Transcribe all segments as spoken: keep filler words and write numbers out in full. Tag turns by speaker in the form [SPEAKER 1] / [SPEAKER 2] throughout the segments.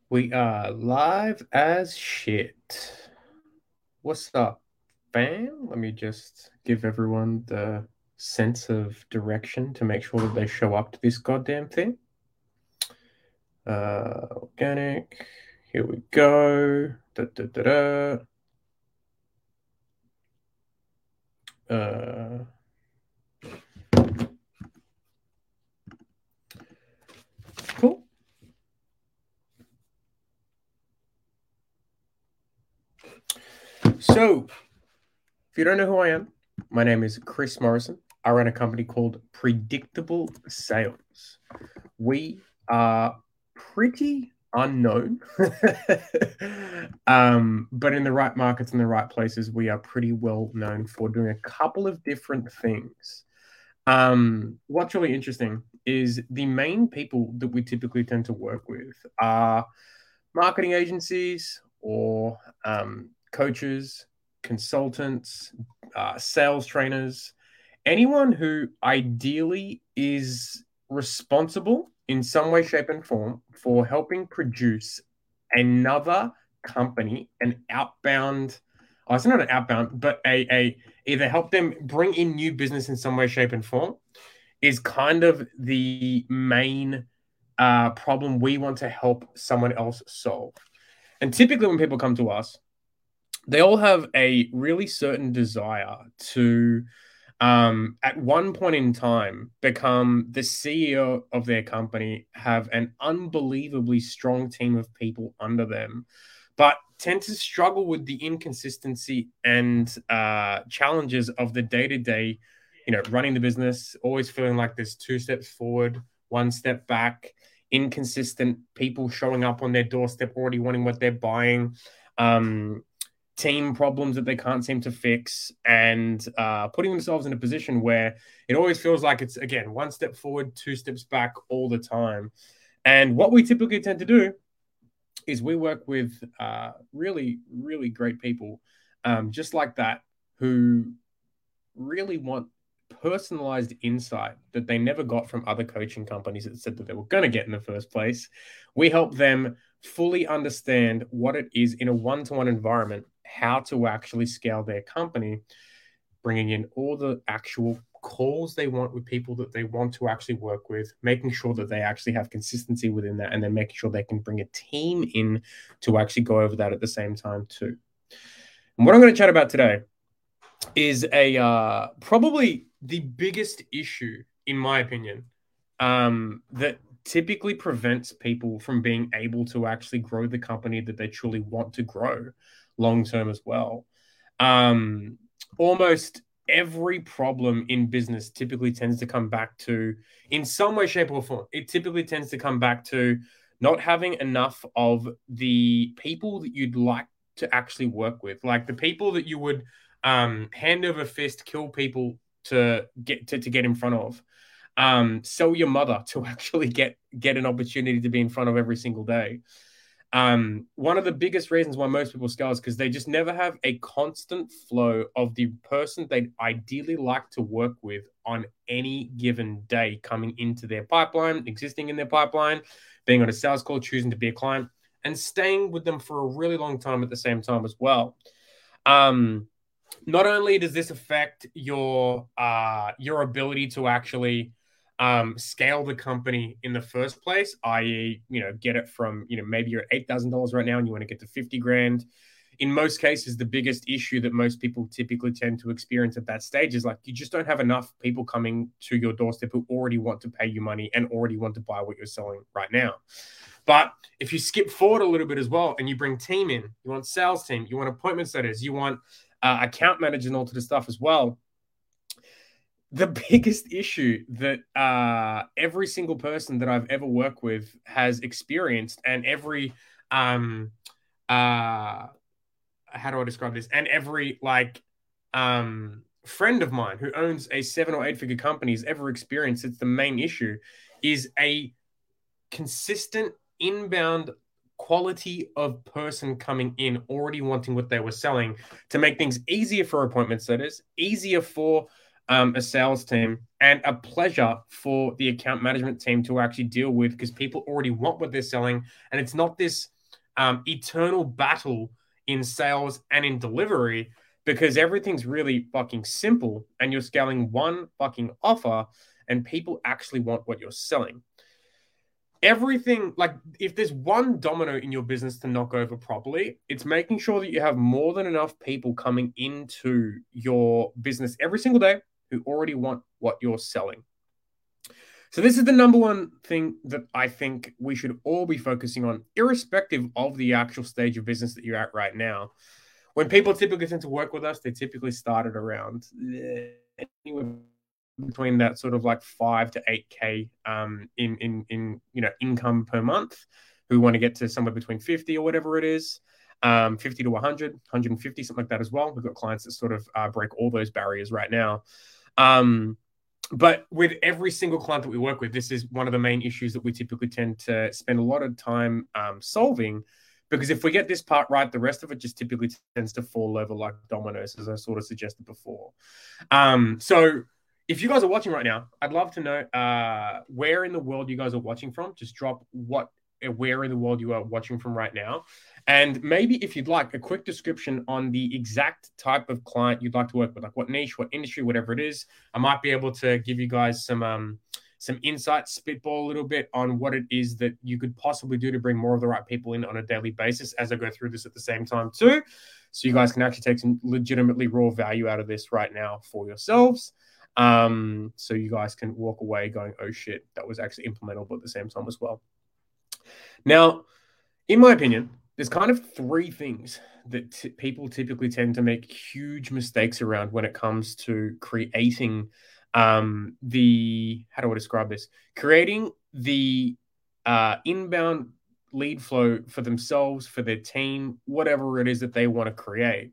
[SPEAKER 1] We are live as shit. What's up, fam? Let me just give everyone the sense of direction to make sure that they show up to this goddamn thing. Uh, organic. Here we go. Da, da, da, da. Uh, cool. So, if you don't know who I am, my name is Chris Morrison. I run a company called Predictable Sales. We are pretty unknown, um, but in the right markets and the right places, we are pretty well known for doing a couple of different things. Um, what's really interesting is the main people that we typically tend to work with are marketing agencies or um, coaches, consultants, uh, sales trainers, anyone who ideally is responsible in some way, shape, and form for helping produce another company, an outbound, oh, it's not an outbound, but a, a either help them bring in new business in some way, shape, and form is kind of the main uh, problem we want to help someone else solve. And typically, when people come to us, they all have a really certain desire to, um, at one point in time, become the C E O of their company, have an unbelievably strong team of people under them, but tend to struggle with the inconsistency and uh, challenges of the day to day, you know, running the business, always feeling like there's two steps forward, one step back, inconsistent people showing up on their doorstep already wanting what they're buying. Um, team problems that they can't seem to fix, and uh, putting themselves in a position where it always feels like it's, again, one step forward, two steps back all the time. And what we typically tend to do is we work with uh, really, really great people um, just like that, who really want personalized insight that they never got from other coaching companies that said that they were going to get in the first place. We help them fully understand what it is in a one-to-one environment, how to actually scale their company, bringing in all the actual calls they want with people that they want to actually work with, making sure that they actually have consistency within that, and then making sure they can bring a team in to actually go over that at the same time too. And what I'm going to chat about today is a uh, probably the biggest issue, in my opinion, um, that typically prevents people from being able to actually grow the company that they truly want to grow long term as well. Um, almost every problem in business typically tends to come back to, in some way, shape, or form, it typically tends to come back to not having enough of the people that you'd like to actually work with, like the people that you would um, hand over fist kill people to get to, to get in front of, um, sell your mother to actually get get an opportunity to be in front of every single day. Um, one of the biggest reasons why most people scale is because they just never have a constant flow of the person they'd ideally like to work with on any given day coming into their pipeline, existing in their pipeline, being on a sales call, choosing to be a client, and staying with them for a really long time at the same time as well. Um, not only does this affect your uh, your ability to actually um, scale the company in the first place, that is, you know, get it from, you know, maybe you're at eight thousand dollars right now and you want to get to fifty grand. In most cases, the biggest issue that most people typically tend to experience at that stage is like you just don't have enough people coming to your doorstep who already want to pay you money and already want to buy what you're selling right now. But if you skip forward a little bit as well and you bring team in, you want sales team, you want appointment setters, you want uh, account managers and all to the stuff as well. The biggest issue that uh, every single person that I've ever worked with has experienced, and every um, uh, how do I describe this? And every like um, friend of mine who owns a seven or eight figure company has ever experienced, it's the main issue, is a consistent inbound quality of person coming in already wanting what they were selling, to make things easier for appointment setters, easier for um, a sales team, and a pleasure for the account management team to actually deal with, because people already want what they're selling. And it's not this um, eternal battle in sales and in delivery, because everything's really fucking simple and you're scaling one fucking offer and people actually want what you're selling. Everything, like, if there's one domino in your business to knock over properly, it's making sure that you have more than enough people coming into your business every single day who already want what you're selling. So this is the number one thing that I think we should all be focusing on, irrespective of the actual stage of business that you're at right now. When people typically tend to work with us, they typically started around uh, anywhere between that sort of like five to eight K um, in, in, in, you know, income per month, who want to get to somewhere between fifty or whatever it is, um, fifty to one hundred, one hundred fifty, something like that as well. We've got clients that sort of uh, break all those barriers right now. Um, but with every single client that we work with, this is one of the main issues that we typically tend to spend a lot of time um, solving, because if we get this part right, the rest of it just typically tends to fall over like dominoes, as I sort of suggested before. Um, so if you guys are watching right now, I'd love to know uh, where in the world you guys are watching from. Just drop what, where in the world you are watching from right now. And maybe if you'd like a quick description on the exact type of client you'd like to work with, like what niche, what industry, whatever it is, I might be able to give you guys some um, some insight, spitball a little bit on what it is that you could possibly do to bring more of the right people in on a daily basis as I go through this at the same time too. So you guys can actually take some legitimately raw value out of this right now for yourselves. Um, so you guys can walk away going, oh shit, that was actually implementable at the same time as well. Now, in my opinion, there's kind of three things that t- people typically tend to make huge mistakes around when it comes to creating um, the, how do I describe this? Creating the uh, inbound lead flow for themselves, for their team, whatever it is that they want to create.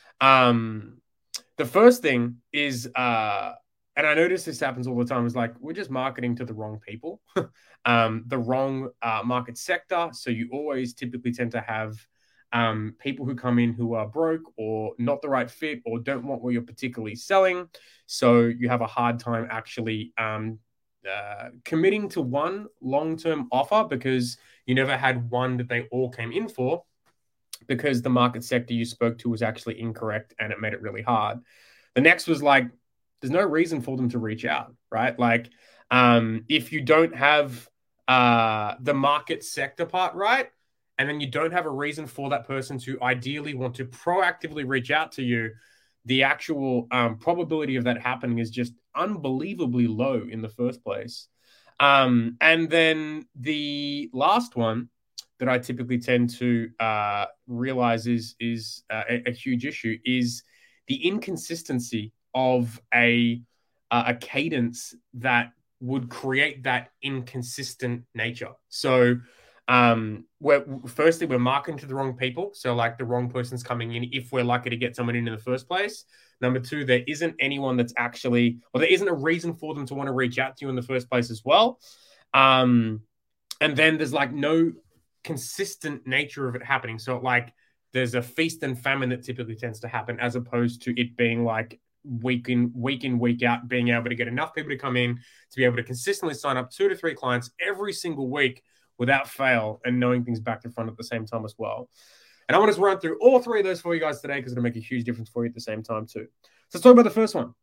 [SPEAKER 1] Um, the first thing is, uh, and I notice this happens all the time, is like, we're just marketing to the wrong people, um, the wrong uh, market sector. So you always typically tend to have um, people who come in who are broke or not the right fit or don't want what you're particularly selling. So you have a hard time actually um, uh, committing to one long-term offer, because you never had one that they all came in for, because the market sector you spoke to was actually incorrect and it made it really hard. The next was like, there's no reason for them to reach out, right? Like, um, if you don't have uh, the market sector part right, and then you don't have a reason for that person to ideally want to proactively reach out to you, the actual um, probability of that happening is just unbelievably low in the first place. Um, and then the last one that I typically tend to uh, realize is, is uh, a, a huge issue is the inconsistency of a uh, a cadence that would create that inconsistent nature. So um, we're firstly, we're marketing to the wrong people. So like the wrong person's coming in if we're lucky to get someone in in the first place. Number two, there isn't anyone that's actually, or there isn't a reason for them to want to reach out to you in the first place as well. Um, and then there's like no consistent nature of it happening. So like there's a feast and famine that typically tends to happen, as opposed to it being like week in, week in, week out, being able to get enough people to come in to be able to consistently sign up two to three clients every single week without fail, and knowing things back to front at the same time as well. And I want to run through all three of those for you guys today, because it'll make a huge difference for you at the same time too. So let's talk about the first one.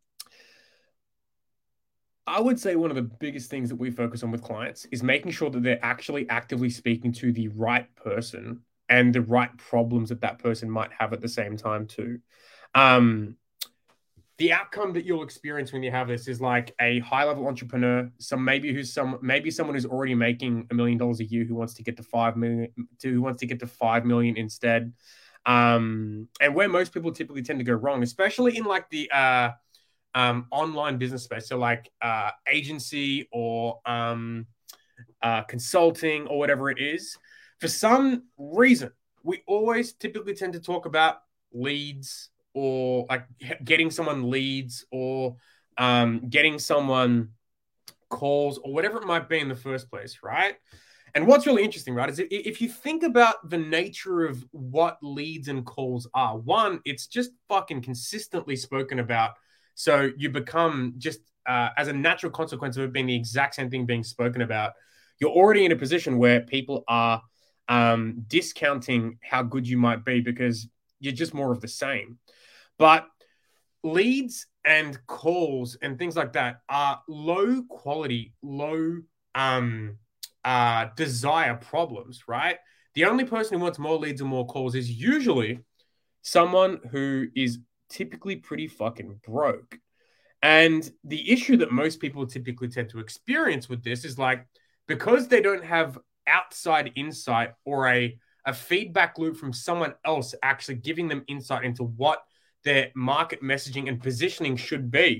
[SPEAKER 1] I would say one of the biggest things that we focus on with clients is making sure that they're actually actively speaking to the right person and the right problems that that person might have at the same time too. Um, the outcome that you'll experience when you have this is like a high-level entrepreneur, some maybe who's some maybe someone who's already making a million dollars a year who wants to get to five million, to who wants to get to five million instead. Um, and where most people typically tend to go wrong, especially in like the uh, um, online business space, so like uh, agency or um, uh, consulting or whatever it is. For some reason, we always typically tend to talk about leads, or like getting someone leads, or um, getting someone calls, or whatever it might be in the first place, right? And what's really interesting, right, is if you think about the nature of what leads and calls are, one, it's just fucking consistently spoken about. So you become just, uh, as a natural consequence of it being the exact same thing being spoken about, you're already in a position where people are um, discounting how good you might be because you're just more of the same. But leads and calls and things like that are low quality, low um, uh, desire problems, right? The only person who wants more leads and more calls is usually someone who is typically pretty fucking broke. And the issue that most people typically tend to experience with this is like, because they don't have outside insight or a, a feedback loop from someone else actually giving them insight into what their market messaging and positioning should be,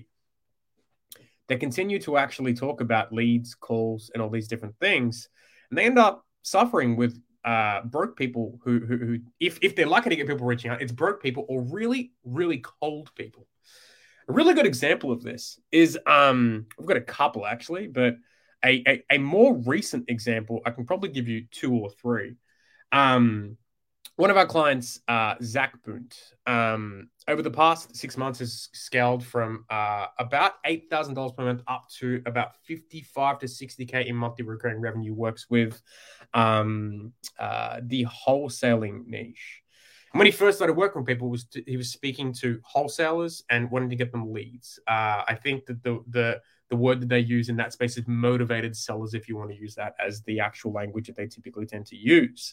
[SPEAKER 1] they continue to actually talk about leads, calls, and all these different things. And they end up suffering with uh, broke people who, who, who if, if they're lucky to get people reaching out, it's broke people or really, really cold people. A really good example of this is, um, I've got a couple actually, but a, a, a more recent example, I can probably give you two or three. Um, one of our clients, uh, Zach Bunt, um, over the past six months has scaled from uh, about eight thousand dollars per month up to about fifty-five to sixty K in monthly recurring revenue, works with um, uh, the wholesaling niche. And when he first started working with people, was to, he was speaking to wholesalers and wanting to get them leads. Uh, I think that the the the word that they use in that space is motivated sellers, if you want to use that as the actual language that they typically tend to use.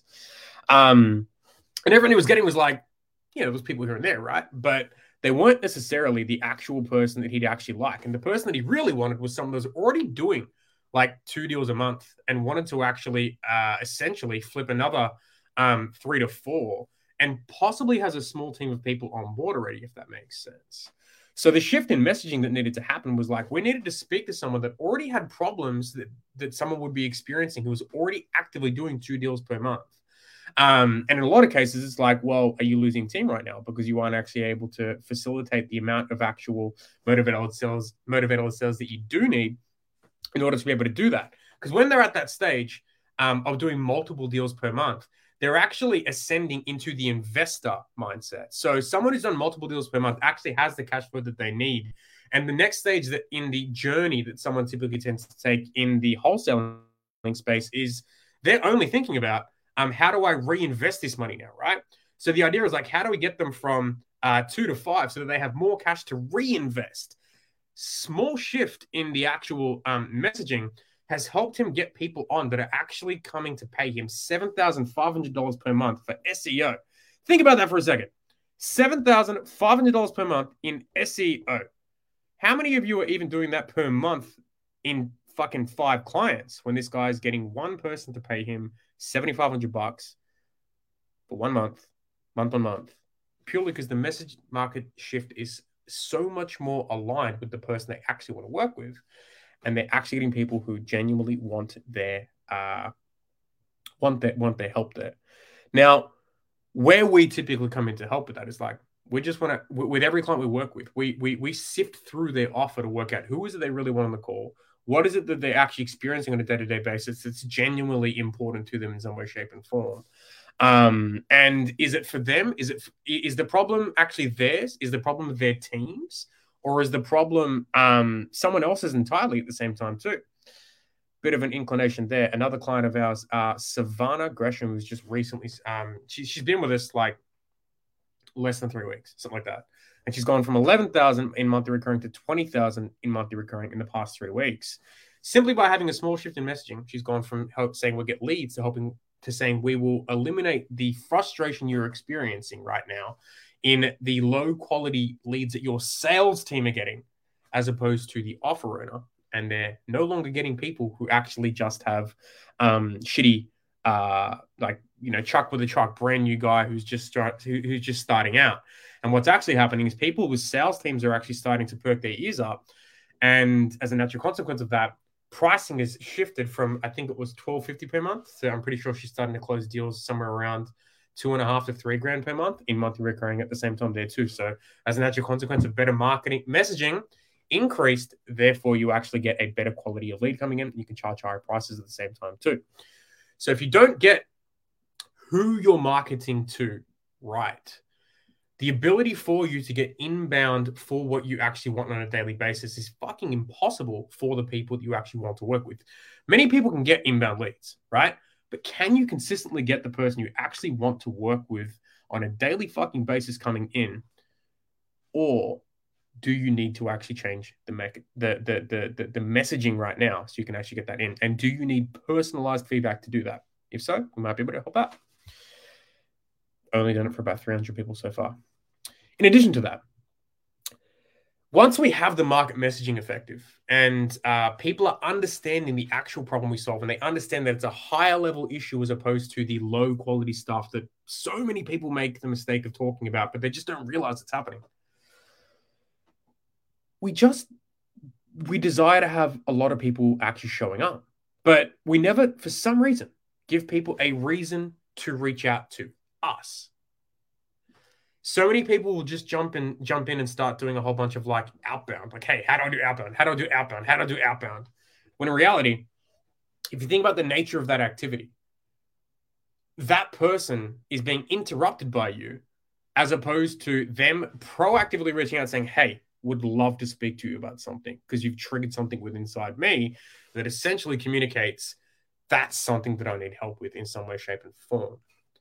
[SPEAKER 1] Um, and everyone he was getting was like, you know, there was people here and there, right? But they weren't necessarily the actual person that he'd actually like. And the person that he really wanted was someone that was already doing like two deals a month and wanted to actually uh, essentially flip another um, three to four, and possibly has a small team of people on board already, if that makes sense. So the shift in messaging that needed to happen was like, we needed to speak to someone that already had problems that, that someone would be experiencing who was already actively doing two deals per month. Um, and in a lot of cases, it's like, well, are you losing team right now because you aren't actually able to facilitate the amount of actual motivated sales, motivated sales that you do need in order to be able to do that? Because when they're at that stage um, of doing multiple deals per month, they're actually ascending into the investor mindset. So someone who's done multiple deals per month actually has the cash flow that they need. And the next stage that in the journey that someone typically tends to take in the wholesaling space is they're only thinking about, um, how do I reinvest this money now, right? So the idea is like, how do we get them from uh, two to five so that they have more cash to reinvest? Small shift in the actual um, messaging has helped him get people on that are actually coming to pay him seven thousand five hundred dollars per month for S E O. Think about that for a second. seven thousand five hundred dollars per month in S E O. How many of you are even doing that per month in fucking five clients when this guy's getting one person to pay him seven thousand five hundred bucks for one month, month on month, purely because the message market shift is so much more aligned with the person they actually want to work with. And they're actually getting people who genuinely want their uh, want their want their help there. Now, where we typically come in to help with that is like, we just want to, with every client we work with, we we we sift through their offer to work out who is it they really want on the call, what is it that they're actually experiencing on a day-to-day basis that's genuinely important to them in some way, shape, and form. Um, and is it for them? Is it is the problem actually theirs? Is the problem their teams? Or is the problem um, someone else's entirely at the same time too? Bit of an inclination there. Another client of ours, uh, Savannah Gresham, who's just recently, um, she, she's been with us like less than three weeks, something like that. And she's gone from eleven thousand in monthly recurring to twenty thousand in monthly recurring in the past three weeks. Simply by having a small shift in messaging, she's gone from help saying we'll get leads to hoping to saying we will eliminate the frustration you're experiencing right now in the low quality leads that your sales team are getting, as opposed to the offer owner. And they're no longer getting people who actually just have um, shitty, uh, like, you know, Chuck with a truck, brand new guy who's just start, who, who's just starting out. And what's actually happening is people with sales teams are actually starting to perk their ears up. And as a natural consequence of that, pricing has shifted from, I think it was twelve fifty per month. So I'm pretty sure she's starting to close deals somewhere around two and a half to three grand per month in monthly recurring at the same time there too. So as a natural consequence of better marketing messaging increased, therefore you actually get a better quality of lead coming in. You can charge higher prices at the same time too. So if you don't get who you're marketing to right, the ability for you to get inbound for what you actually want on a daily basis is fucking impossible for the people that you actually want to work with. Many people can get inbound leads, right? but can you consistently get the person you actually want to work with on a daily fucking basis coming in? Or do you need to actually change the, me- the, the, the, the, the messaging right now so you can actually get that in? And do you need personalized feedback to do that? If so, we might be able to help out. Only done it for about three hundred people so far. In addition to that, once we have the market messaging effective and uh, people are understanding the actual problem we solve and they understand that it's a higher level issue as opposed to the low quality stuff that so many people make the mistake of talking about, but they just don't realize it's happening. We just, we desire to have a lot of people actually showing up, but we never, for some reason, give people a reason to reach out to us. So many people will just jump in, jump in and start doing a whole bunch of like outbound. Like, hey, how do I do outbound? How do I do outbound? How do I do outbound? When in reality, if you think about the nature of that activity, that person is being interrupted by you as opposed to them proactively reaching out saying, hey, would love to speak to you about something because you've triggered something within inside me that essentially communicates that's something that I need help with in some way, shape, and form.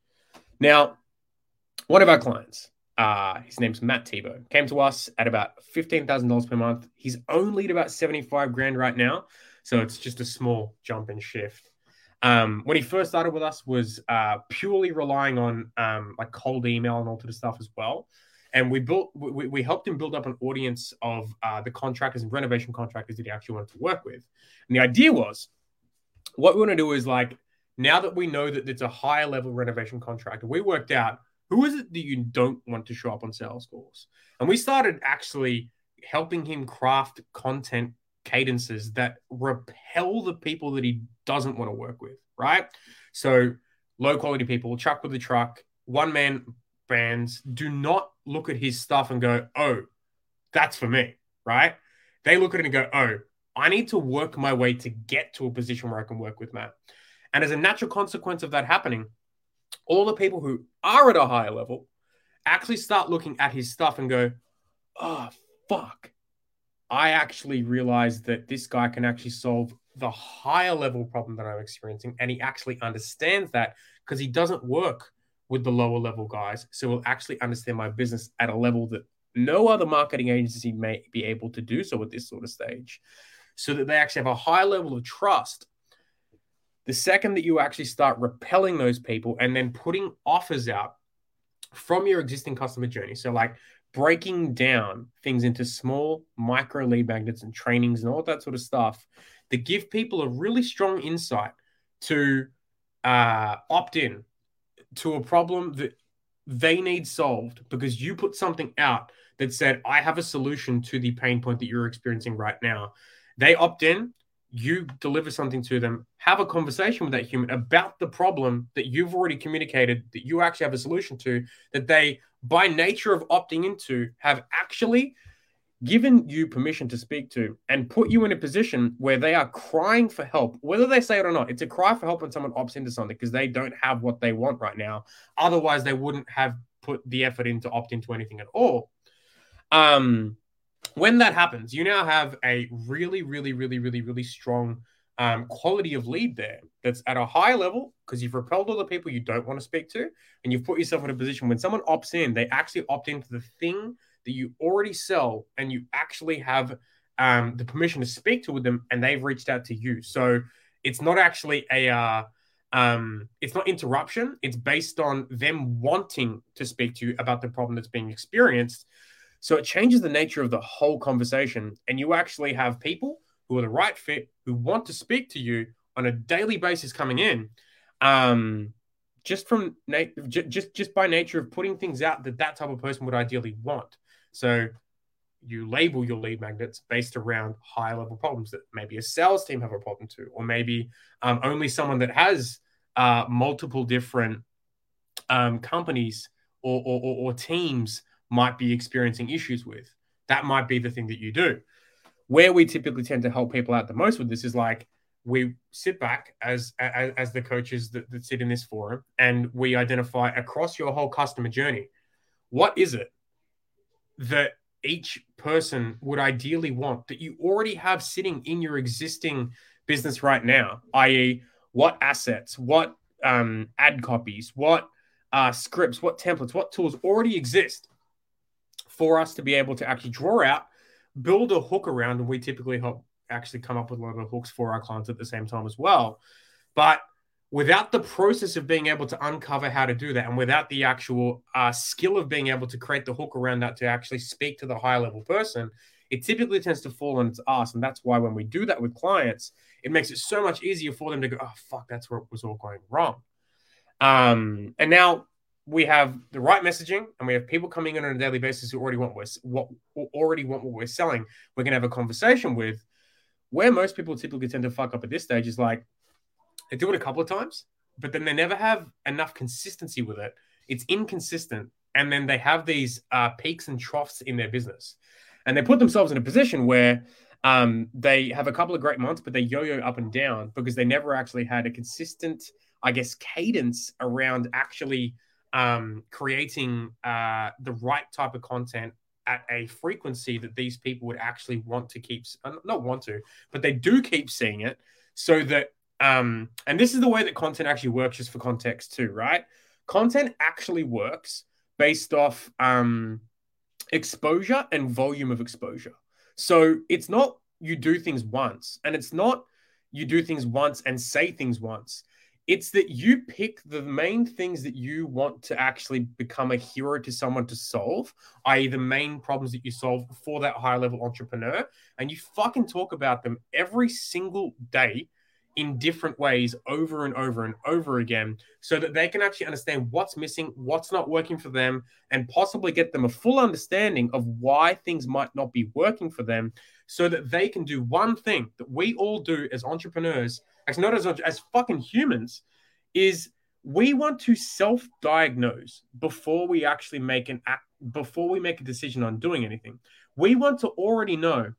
[SPEAKER 1] Now, one of our clients, uh, his name's Matt Tebow, came to us at about fifteen thousand dollars per month. He's only at about seventy-five grand right now. So it's just a small jump and shift. Um, when he first started with us was uh, purely relying on um, like cold email and all sort of stuff as well. And we built, we, we helped him build up an audience of uh, the contractors and renovation contractors that he actually wanted to work with. And the idea was, what we want to do is like, now that we know that it's a higher level renovation contractor, we worked out who is it that you don't want to show up on sales calls. And we started actually helping him craft content cadences that repel the people that he doesn't want to work with, right? So low quality people, truck with the truck, one man brands do not look at his stuff and go, oh, that's for me, right? They look at it and go, oh, I need to work my way to get to a position where I can work with Matt. And as a natural consequence of that happening, all the people who are at a higher level actually start looking at his stuff and go, oh, fuck. I actually realized that this guy can actually solve the higher level problem that I'm experiencing. And he actually understands that because he doesn't work with the lower level guys. So he'll actually understand my business at a level that no other marketing agency may be able to do so at this sort of stage. So that they actually have a high level of trust. The second that you actually start repelling those people and then putting offers out from your existing customer journey, so like breaking down things into small micro lead magnets and trainings and all that sort of stuff that give people a really strong insight to uh, opt in to a problem that they need solved because you put something out that said, I have a solution to the pain point that you're experiencing right now. They opt in, you deliver something to them, have a conversation with that human about the problem that you've already communicated, that you actually have a solution to, that they, by nature of opting into, have actually given you permission to speak to and put you in a position where they are crying for help, whether they say it or not. It's a cry for help when someone opts into something because they don't have what they want right now. Otherwise, they wouldn't have put the effort in to opt into anything at all. Um, when that happens, you now have a really, really, really, really, really strong um, quality of lead there that's at a high level because you've repelled all the people you don't want to speak to, and you've put yourself in a position when someone opts in, they actually opt into the thing that you already sell, and you actually have um, the permission to speak to them, and they've reached out to you. So it's not actually a, uh, um, it's not interruption. It's based on them wanting to speak to you about the problem that's being experienced. So it changes the nature of the whole conversation, and you actually have people who are the right fit, who want to speak to you on a daily basis coming in, um, just from na- j- just just by nature of putting things out that that type of person would ideally want. So you label your lead magnets based around high level problems that maybe a sales team have a problem to, or maybe um, only someone that has uh, multiple different um, companies or, or, or, or teams might be experiencing issues with. That might be the thing that you do. Where we typically tend to help people out the most with this is like we sit back as as, as the coaches that, that sit in this forum, and we identify across your whole customer journey, what is it that each person would ideally want that you already have sitting in your existing business right now, that is what assets, what um, ad copies, what uh, scripts, what templates, what tools already exist for us to be able to actually draw out, build a hook around, and we typically help actually come up with a lot of hooks for our clients at the same time as well. But without the process of being able to uncover how to do that, and without the actual uh, skill of being able to create the hook around that to actually speak to the higher level person, it typically tends to fall on its ass. And that's why when we do that with clients, it makes it so much easier for them to go, oh, fuck, that's where it was all going wrong. Um, and now we have the right messaging, and we have people coming in on a daily basis who already want what, what already want what we're selling. We're gonna have a conversation with. Where most people typically tend to fuck up at this stage is like they do it a couple of times, but then they never have enough consistency with it. It's inconsistent, and then they have these uh, peaks and troughs in their business, and they put themselves in a position where um, they have a couple of great months, but they yo-yo up and down because they never actually had a consistent, I guess, cadence around actually um, creating uh, the right type of content at a frequency that these people would actually want to keep, not want to, but they do keep seeing it, so that, um, and this is the way that content actually works, just for context too, right? Content actually works based off um, exposure and volume of exposure. So it's not you do things once, and it's not you do things once and say things once. It's that you pick the main things that you want to actually become a hero to someone to solve, that is the main problems that you solve for that higher level entrepreneur, and you fucking talk about them every single day in different ways over and over and over again, so that they can actually understand what's missing, what's not working for them, and possibly get them a full understanding of why things might not be working for them, so that they can do one thing that we all do as entrepreneurs, as not as, as fucking humans, is we want to self-diagnose before we actually make an act, before we make a decision on doing anything. We want to already know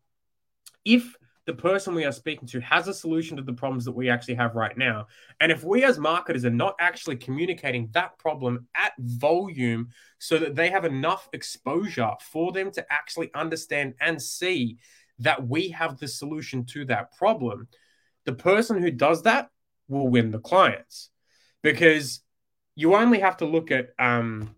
[SPEAKER 1] if the person we are speaking to has a solution to the problems that we actually have right now. And if we as marketers are not actually communicating that problem at volume so that they have enough exposure for them to actually understand and see that we have the solution to that problem, the person who does that will win the clients. Because you only have to look at um,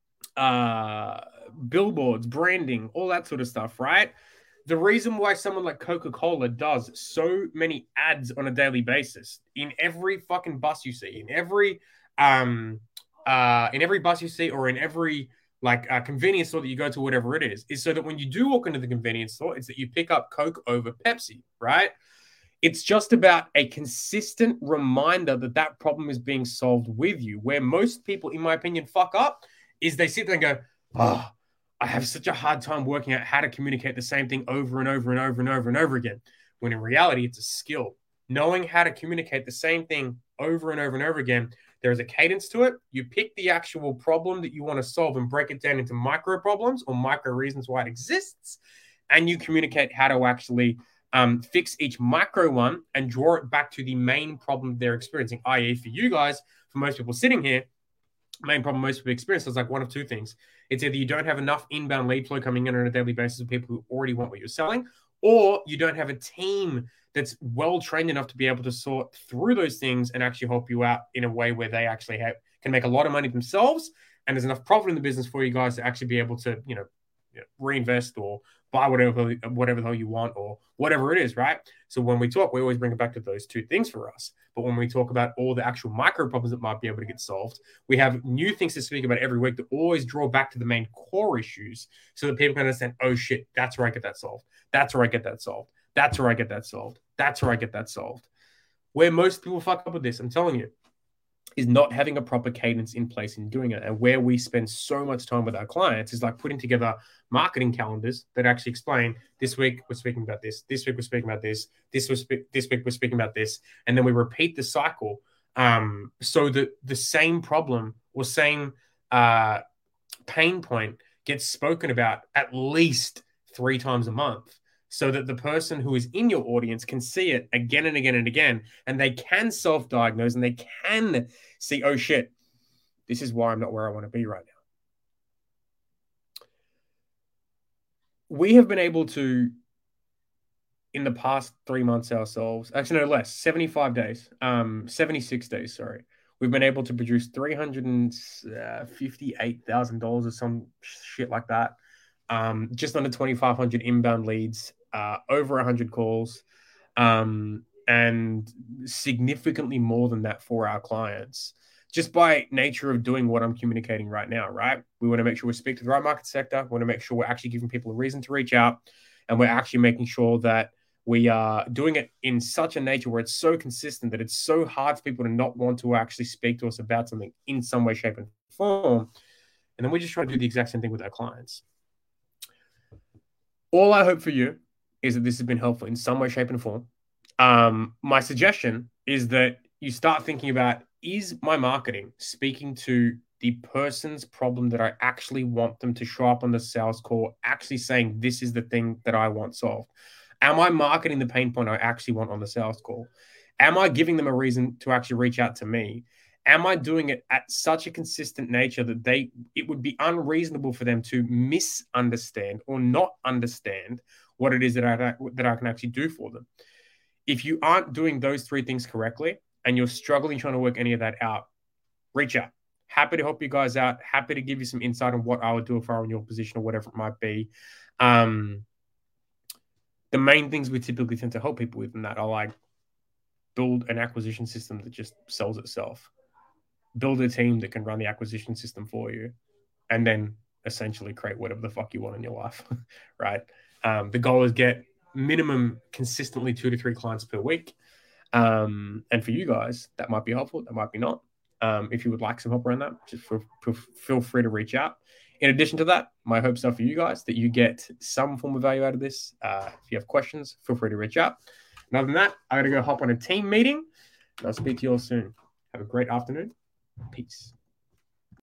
[SPEAKER 1] uh, billboards, branding, all that sort of stuff, right? The reason why someone like Coca-Cola does so many ads on a daily basis, in every fucking bus you see, in every um uh in every bus you see, or in every like uh, convenience store that you go to, whatever it is, is so that when you do walk into the convenience store, it's that you pick up Coke over Pepsi, right? It's just about a consistent reminder that that problem is being solved with you. Where most people, in my opinion, fuck up is they sit there and go, oh, I have such a hard time working out how to communicate the same thing over and over and over and over and over again. When in reality, it's a skill. Knowing how to communicate the same thing over and over and over again, there is a cadence to it. You pick the actual problem that you want to solve and break it down into micro problems or micro reasons why it exists. And you communicate how to actually um, fix each micro one and draw it back to the main problem they're experiencing, that is for you guys, for most people sitting here, main problem most people experience is like one of two things. It's either you don't have enough inbound lead flow coming in on a daily basis of people who already want what you're selling, or you don't have a team that's well trained enough to be able to sort through those things and actually help you out in a way where they actually have, can make a lot of money themselves, and there's enough profit in the business for you guys to actually be able to, you know, you know reinvest or buy whatever whatever the hell you want or whatever it is, right? So when we talk, we always bring it back to those two things for us. But when we talk about all the actual micro problems that might be able to get solved, we have new things to speak about every week that always draw back to the main core issues so that people can understand, oh shit, that's where I get that solved. That's where I get that solved. That's where I get that solved. That's where I get that solved. Where most people fuck up with this, I'm telling you, is not having a proper cadence in place in doing it. And where we spend so much time with our clients is like putting together marketing calendars that actually explain, this week we're speaking about this, this week we're speaking about this, this was this week we're speaking about this, and then we repeat the cycle um, so that the same problem or same uh, pain point gets spoken about at least three times a month, so that the person who is in your audience can see it again and again and again, and they can self-diagnose and they can see, oh shit, this is why I'm not where I want to be right now. We have been able to, in the past three months ourselves, actually no less, seventy-five days, um, seventy-six days, sorry, we've been able to produce three hundred fifty-eight thousand dollars or some shit like that. Um, just under twenty-five hundred inbound leads, uh, over one hundred calls, um, and significantly more than that for our clients. Just by nature of doing what I'm communicating right now, right? We want to make sure we speak to the right market sector. We want to make sure we're actually giving people a reason to reach out. And we're actually making sure that we are doing it in such a nature where it's so consistent that it's so hard for people to not want to actually speak to us about something in some way, shape, and form. And then we just try to do the exact same thing with our clients. All I hope for you is that this has been helpful in some way, shape, and form. Um, my suggestion is that you start thinking about, is my marketing speaking to the person's problem that I actually want them to show up on the sales call, actually saying, this is the thing that I want solved? Am I marketing the pain point I actually want on the sales call? Am I giving them a reason to actually reach out to me? Am I doing it at such a consistent nature that they it would be unreasonable for them to misunderstand or not understand what it is that I, that I can actually do for them? If you aren't doing those three things correctly and you're struggling trying to work any of that out, reach out. Happy to help you guys out. Happy to give you some insight on what I would do if I were in your position or whatever it might be. Um, the main things we typically tend to help people with in that are like, build an acquisition system that just sells itself. Build a team that can run the acquisition system for you, and then essentially create whatever the fuck you want in your life, right? Um, the goal is get minimum consistently two to three clients per week. Um, and for you guys, that might be helpful. That might be not. Um, if you would like some help around that, just feel, feel free to reach out. In addition to that, my hopes are for you guys that you get some form of value out of this. Uh, if you have questions, feel free to reach out. And other than that, I got to go hop on a team meeting, and I'll speak to you all soon. Have a great afternoon. Peace.